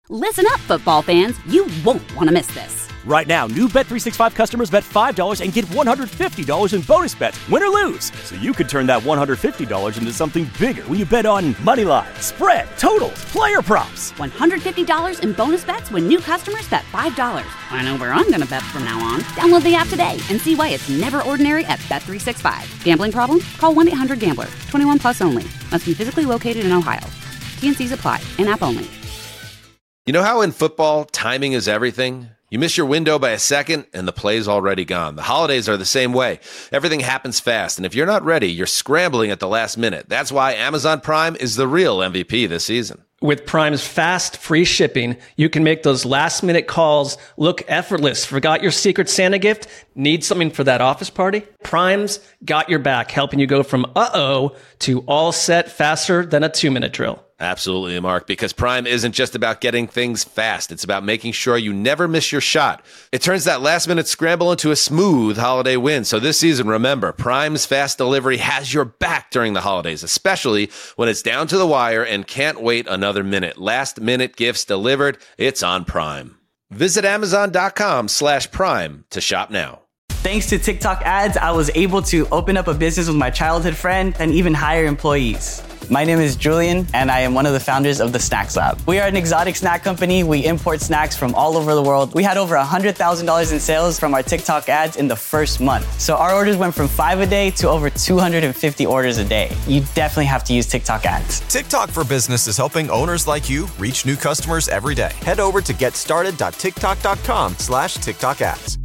Listen up, football fans. You won't want to miss this. Right now, new Bet365 customers bet $5 and get $150 in bonus bets, win or lose. So you could turn that $150 into something bigger when you bet on money line, spread, totals, player props. $150 in bonus bets when new customers bet $5. I know where I'm going to bet from now on. Download the app today and see why it's never ordinary at Bet365. Gambling problem? Call 1-800-GAMBLER. 21 plus only. Must be physically located in Ohio. T&Cs apply. In-app only. You know how in football, timing is everything? You miss your window by a second, and the play's already gone. The holidays are the same way. Everything happens fast, and if you're not ready, you're scrambling at the last minute. That's why Amazon Prime is the real MVP this season. With Prime's fast, free shipping, you can make those last-minute calls look effortless. Forgot your Secret Santa gift? Need something for that office party? Prime's got your back, helping you go from uh-oh to all set faster than a 2-minute drill. Absolutely, Mark, because Prime isn't just about getting things fast. It's about making sure you never miss your shot. It turns that last-minute scramble into a smooth holiday win. So this season, remember, Prime's fast delivery has your back during the holidays, especially when it's down to the wire and can't wait another minute. Last-minute gifts delivered, it's on Prime. Visit Amazon.com/Prime to shop now. Thanks to TikTok ads, I was able to open up a business with my childhood friend and even hire employees. My name is Julian, and I am one of the founders of the Snacks Lab. We are an exotic snack company. We import snacks from all over the world. We had over $100,000 in sales from our TikTok ads in the first month. So our orders went from 5 a day to over 250 orders a day. You definitely have to use TikTok ads. TikTok for Business is helping owners like you reach new customers every day. Head over to getstarted.tiktok.com/TikTok ads.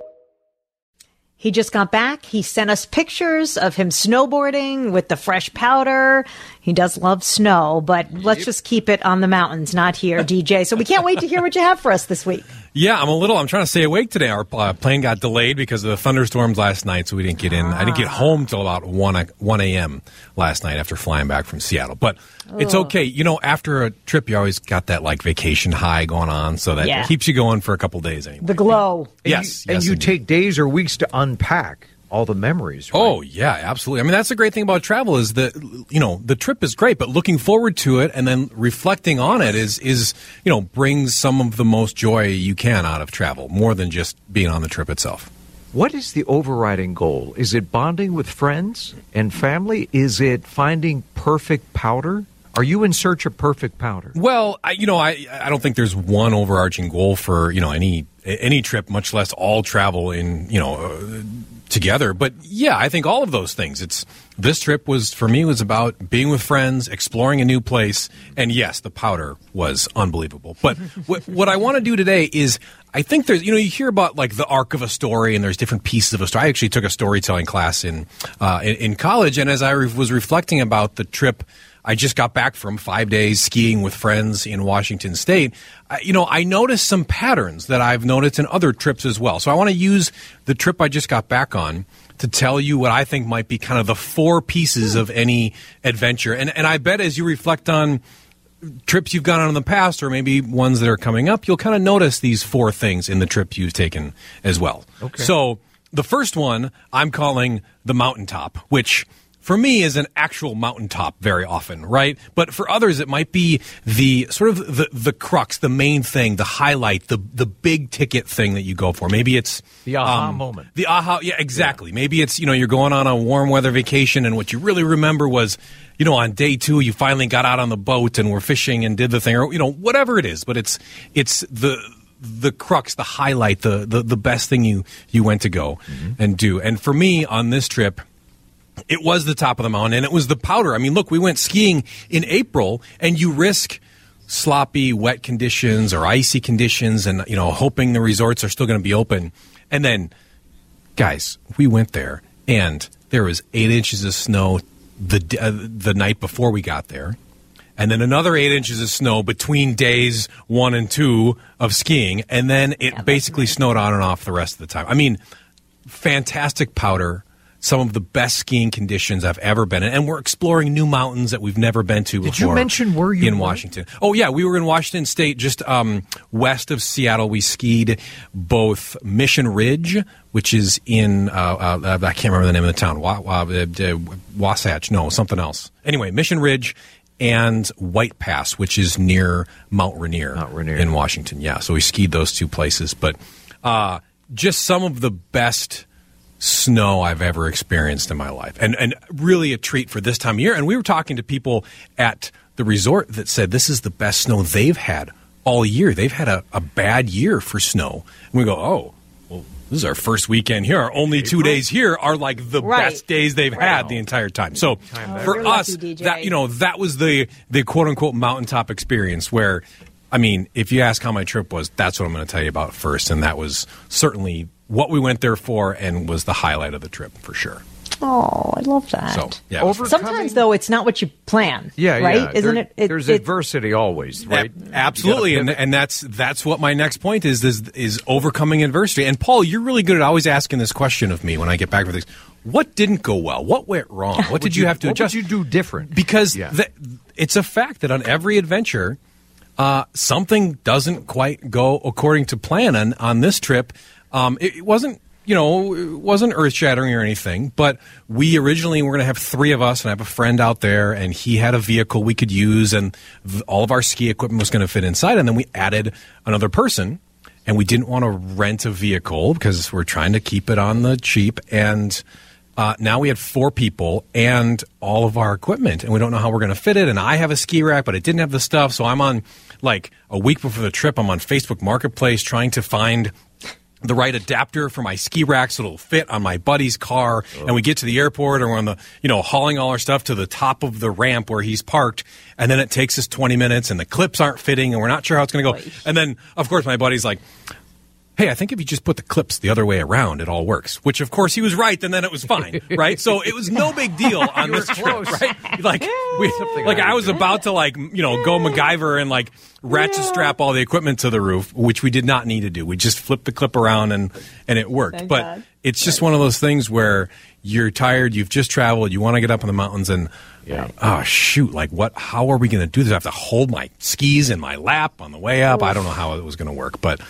He just got back. He sent us pictures of him snowboarding with the fresh powder. He does love snow, but let's just keep it on the mountains, not here, DJ. So we can't wait to hear what you have for us this week. Yeah, I'm trying to stay awake today. Our plane got delayed because of the thunderstorms last night, so we didn't get in. I didn't get home till about 1 a.m. last night after flying back from Seattle. But it's okay. You know, after a trip, you always got that, like, vacation high going on, so that keeps you going for a couple days anyway. The glow. Yes. And you take days or weeks to unpack all the memories, right? Oh, yeah, absolutely. I mean, that's the great thing about travel is that, you know, the trip is great, but looking forward to it and then reflecting on it is you know, brings some of the most joy you can out of travel, more than just being on the trip itself. What is the overriding goal? Is it bonding with friends and family? Is it finding perfect powder? Are you in search of perfect powder? Well, I don't think there's one overarching goal for, you know, any trip, much less all travel in, you know, together. But yeah, I think all of those things. This trip was about being with friends, exploring a new place, and yes, the powder was unbelievable. But what I want to do today is, I think there's, you know, you hear about like the arc of a story, and there's different pieces of a story. I actually took a storytelling class in college, and as I was reflecting about the trip I just got back from 5 days skiing with friends in Washington State, I noticed some patterns that I've noticed in other trips as well. So I want to use the trip I just got back on to tell you what I think might be kind of the 4 pieces of any adventure. And I bet as you reflect on trips you've gone on in the past, or maybe ones that are coming up, you'll kind of notice these 4 things in the trip you've taken as well. Okay. So the first one I'm calling the mountaintop, which for me is an actual mountaintop very often, right? But for others, it might be the sort of the crux, the main thing, the highlight, the big ticket thing that you go for. Maybe it's the aha moment. The aha, yeah, exactly. Yeah. Maybe it's, you're going on a warm weather vacation, and what you really remember was, on day 2, you finally got out on the boat and were fishing and did the thing, or, whatever it is. But it's the crux, the highlight, the best thing you went to go and do. And for me on this trip, it was the top of the mountain, and it was the powder. I mean, look, we went skiing in April, and you risk sloppy, wet conditions or icy conditions, and, hoping the resorts are still going to be open. And then, guys, we went there, and there was 8 inches of snow the night before we got there, and then another 8 inches of snow between days 1 and 2 of skiing, and then it basically snowed on and off the rest of the time. I mean, fantastic powder. Some of the best skiing conditions I've ever been in. And we're exploring new mountains that we've never been to before. Did you mention where you were? In Washington. Oh, yeah. We were in Washington State, just west of Seattle. We skied both Mission Ridge, which is in, I can't remember the name of the town, Wasatch. No, something else. Anyway, Mission Ridge and White Pass, which is near Mount Rainier in Washington. Yeah, so we skied those two places. But just some of the best snow I've ever experienced in my life, and really a treat for this time of year. And we were talking to people at the resort that said this is the best snow they've had all year. They've had a bad year for snow. And we go, oh, well, this is our first weekend here. Our only 2 days here are like the best days they've had the entire time. So for us, that was the quote unquote mountaintop experience where, I mean, if you ask how my trip was, that's what I'm going to tell you about first. And that was certainly what we went there for and was the highlight of the trip for sure. Oh, I love that. So, yeah, sometimes, though, it's not what you plan. Yeah, right? Yeah. Isn't it? There's adversity always, right? Absolutely, and that's what my next point is overcoming adversity. And Paul, you're really good at always asking this question of me when I get back from things. What didn't go well? What went wrong? What did you have to adjust? What would you do different? Because it's a fact that on every adventure, something doesn't quite go according to plan. On this trip, it wasn't. It wasn't earth-shattering or anything, but we originally were going to have 3 of us, and I have a friend out there, and he had a vehicle we could use, and all of our ski equipment was going to fit inside, and then we added another person, and we didn't want to rent a vehicle because we're trying to keep it on the cheap, and now we had 4 people and all of our equipment, and we don't know how we're going to fit it, and I have a ski rack, but it didn't have the stuff, so I'm on, like, a week before the trip, I'm on Facebook Marketplace trying to find the right adapter for my ski rack so it'll fit on my buddy's car. And we get to the airport and we're on the, hauling all our stuff to the top of the ramp where he's parked. And then it takes us 20 minutes and the clips aren't fitting and we're not sure how it's going to go. And then, of course, my buddy's like, hey, I think if you just put the clips the other way around, it all works. Which, of course, he was right, and then it was fine, right? So it was no big deal on this trip, right? Like, I was about to, go MacGyver and, ratchet strap all the equipment to the roof, which we did not need to do. We just flipped the clip around, and it worked. Thank but God. It's just one of those things where you're tired, you've just traveled, you want to get up in the mountains, and oh, shoot, how are we going to do this? I have to hold my skis in my lap on the way up. I don't know how it was going to work, but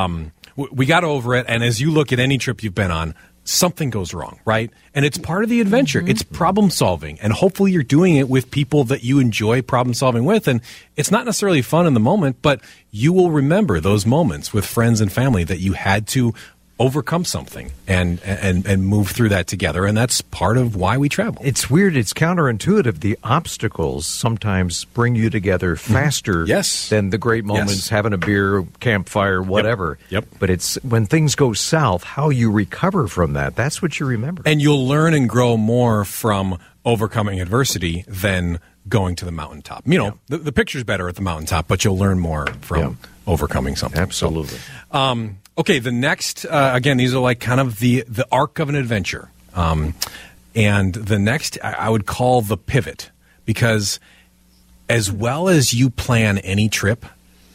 we got over it, and as you look at any trip you've been on, something goes wrong, right? And it's part of the adventure. Mm-hmm. It's problem solving, and hopefully you're doing it with people that you enjoy problem solving with, and it's not necessarily fun in the moment, but you will remember those moments with friends and family that you had to overcome something and move through that together, and that's part of why we travel. It's weird. It's counterintuitive. The obstacles sometimes bring you together faster than the great moments, having a beer, campfire, whatever. Yep. But it's when things go south, how you recover from that. That's what you remember. And you'll learn and grow more from overcoming adversity than going to the mountaintop. The picture's better at the mountaintop, but you'll learn more from overcoming something. Absolutely. So, okay, the next, again, these are kind of the arc of an adventure. And the next I would call the pivot, because as well as you plan any trip,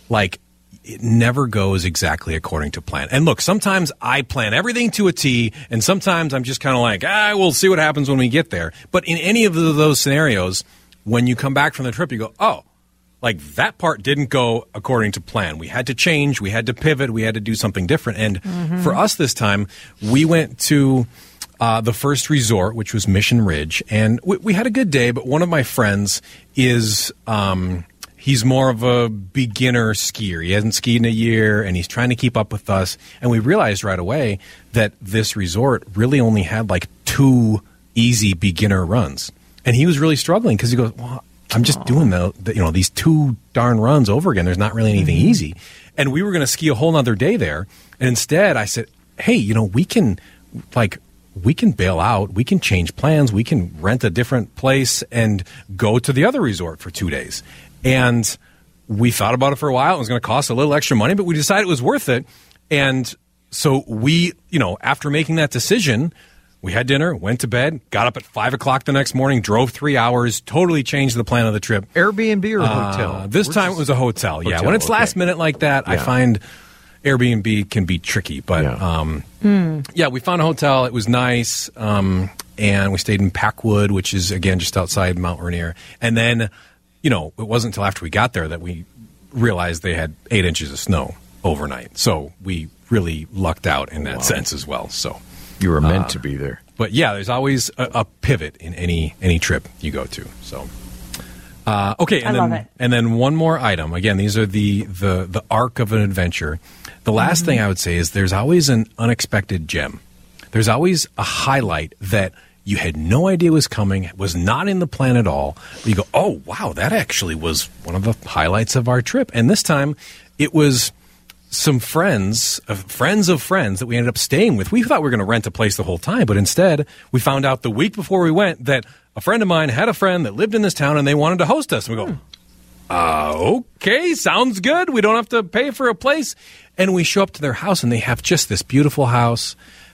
it never goes exactly according to plan. And look, sometimes I plan everything to a T, and sometimes I'm just kind of we'll see what happens when we get there. But in any of those scenarios, when you come back from the trip, you go, oh, that part didn't go according to plan. We had to change, we had to pivot, we had to do something different. And for us this time, we went to the first resort, which was Mission Ridge, and we had a good day, but one of my friends is, he's more of a beginner skier. He hasn't skied in a year, and he's trying to keep up with us. And we realized right away that this resort really only had 2 easy beginner runs. And he was really struggling because he goes, well, I'm just doing these 2 darn runs over again. There's not really anything easy. And we were going to ski a whole nother day there. And instead I said, hey, we can bail out. We can change plans. We can rent a different place and go to the other resort for 2 days. And we thought about it for a while. It was going to cost a little extra money, but we decided it was worth it. And so we, after making that decision, we had dinner, went to bed, got up at 5 o'clock the next morning, drove 3 hours, totally changed the plan of the trip. Airbnb or hotel? This time it was a hotel. Yeah, when it's last minute like that, I find Airbnb can be tricky. But we found a hotel. It was nice, and we stayed in Packwood, which is, again, just outside Mount Rainier. And then, it wasn't until after we got there that we realized they had 8 inches of snow overnight. So we really lucked out in that sense as well. So you were meant to be there. But yeah, there's always a pivot in any trip you go to. So Okay, and I love it. And then one more item. Again, these are the arc of an adventure. The last thing I would say is there's always an unexpected gem. There's always a highlight that you had no idea was coming, was not in the plan at all. You go, oh, wow, that actually was one of the highlights of our trip. And this time, it was some friends of friends that we ended up staying with. We thought we were going to rent a place the whole time, but instead, we found out the week before we went that a friend of mine had a friend that lived in this town, and they wanted to host us. And we go, okay, sounds good. We don't have to pay for a place. And we show up to their house, and they have just this beautiful house,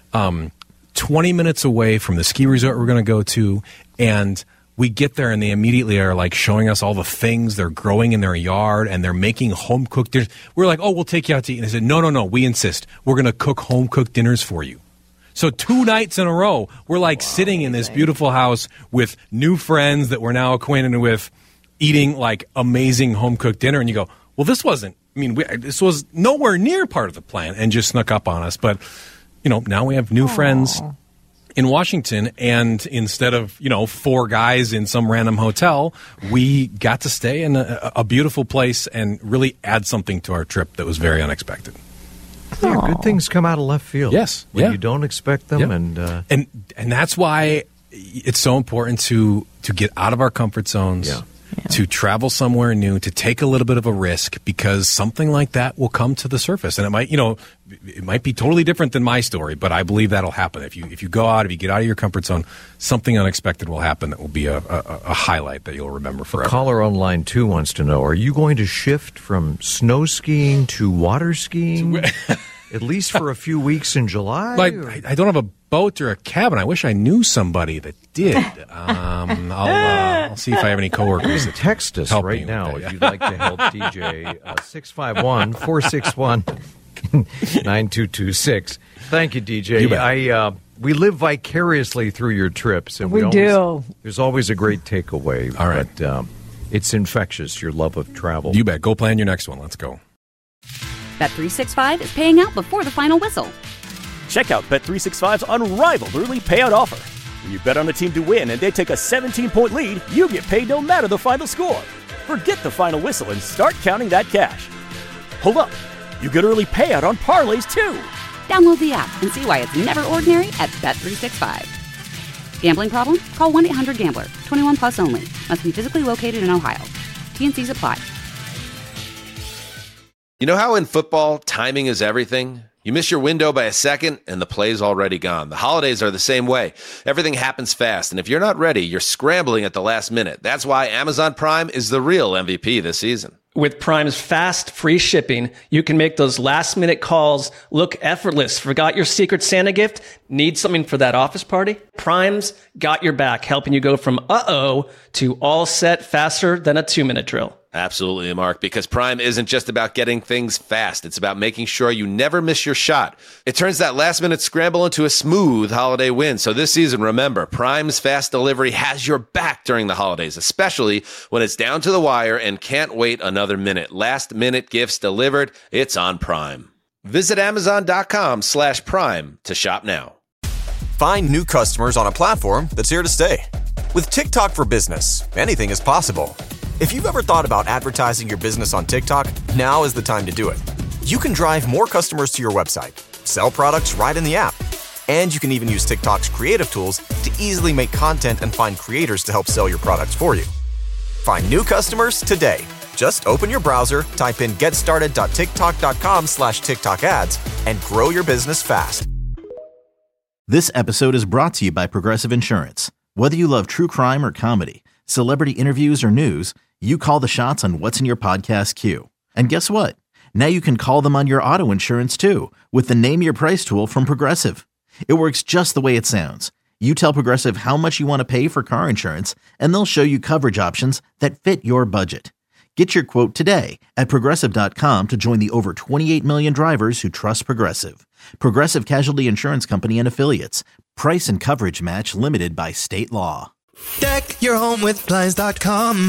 20 minutes away from the ski resort we're going to go to, and we get there and they immediately are like showing us all the things they're growing in their yard, and they're making home cooked dinners. We're like, oh, we'll take you out to eat. And they said, no, we insist. We're going to cook home cooked dinners for you. So 2 nights in a row, we're like sitting in this beautiful house with new friends that we're now acquainted with, eating like amazing home cooked dinner. And you go, well, this wasn't, this was nowhere near part of the plan and just snuck up on us. But now we have new friends in Washington, and instead of, 4 guys in some random hotel, we got to stay in a beautiful place and really add something to our trip that was very unexpected. Yeah, good things come out of left field. Yes. When you don't expect them. Yeah. And that's why it's so important to get out of our comfort zones. Yeah. To travel somewhere new, to take a little bit of a risk, because something like that will come to the surface. And it might be totally different than my story, but I believe that'll happen. If you go out, if you get out of your comfort zone, something unexpected will happen that will be a highlight that you'll remember forever. A caller on line 2 wants to know, are you going to shift from snow skiing to water skiing? At least for a few weeks in July? I don't have a boat or a cabin. I wish I knew somebody that did. I'll see if I have any coworkers that text us right now if you'd like to help DJ. 651-461-9226. Thank you, DJ. We live vicariously through your trips, and we do. There's always a great takeaway. All right, but it's infectious, your love of travel. You bet. Go plan your next one. Let's go. Bet365 is paying out before the final whistle. Check out Bet365's unrivaled early payout offer. When you bet on a team to win and they take a 17-point lead, you get paid no matter the final score. Forget the final whistle and start counting that cash. Hold up. You get early payout on parlays, too. Download the app and see why it's never ordinary at Bet365. Gambling problem? Call 1-800-GAMBLER. 21 plus only. Must be physically located in Ohio. T&Cs apply. You know how in football, timing is everything? You miss your window by a second, and the play's already gone. The holidays are the same way. Everything happens fast, and if you're not ready, you're scrambling at the last minute. That's why Amazon Prime is the real MVP this season. With Prime's fast, free shipping, you can make those last-minute calls look effortless. Forgot your Secret Santa gift? Need something for that office party? Prime's got your back, helping you go from uh-oh to all set faster than a 2-minute drill. Absolutely, Mark, because Prime isn't just about getting things fast. It's about making sure you never miss your shot. It turns that last-minute scramble into a smooth holiday win. So this season, remember, Prime's fast delivery has your back during the holidays, especially when it's down to the wire and can't wait another minute. Last-minute gifts delivered. It's on Prime. Visit Amazon.com/Prime to shop now. Find new customers on a platform that's here to stay. With TikTok for Business, anything is possible. If you've ever thought about advertising your business on TikTok, now is the time to do it. You can drive more customers to your website, sell products right in the app, and you can even use TikTok's creative tools to easily make content and find creators to help sell your products for you. Find new customers today. Just open your browser, type in getstarted.tiktok.com/TikTok ads, and grow your business fast. This episode is brought to you by Progressive Insurance. Whether you love true crime or comedy, celebrity interviews or news, you call the shots on what's in your podcast queue. And guess what? Now you can call them on your auto insurance too with the Name Your Price tool from Progressive. It works just the way it sounds. You tell Progressive how much you want to pay for car insurance, and they'll show you coverage options that fit your budget. Get your quote today at Progressive.com to join the over 28 million drivers who trust Progressive. Progressive Casualty Insurance Company and Affiliates. Price and coverage match limited by state law. Deck your home with Blinds.com.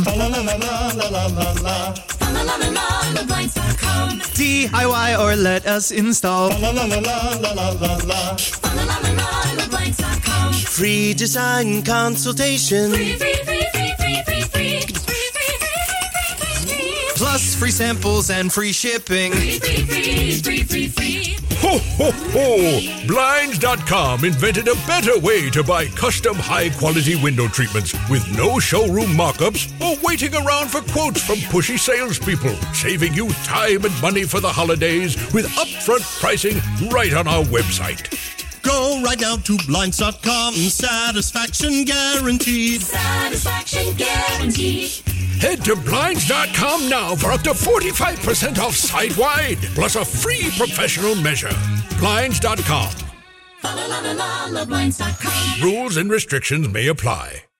DIY or let us install. Free design consultation. Free. Plus free samples and free shipping. Free. Ho, ho, ho! Blinds.com invented a better way to buy custom high-quality window treatments with no showroom mock-ups or waiting around for quotes from pushy salespeople, saving you time and money for the holidays with upfront pricing right on our website. Go right now to Blinds.com. Satisfaction guaranteed. Satisfaction guaranteed. Head to Blinds.com now for up to 45% off site-wide, plus a free professional measure. Blinds.com. Blinds.com. Rules and restrictions may apply.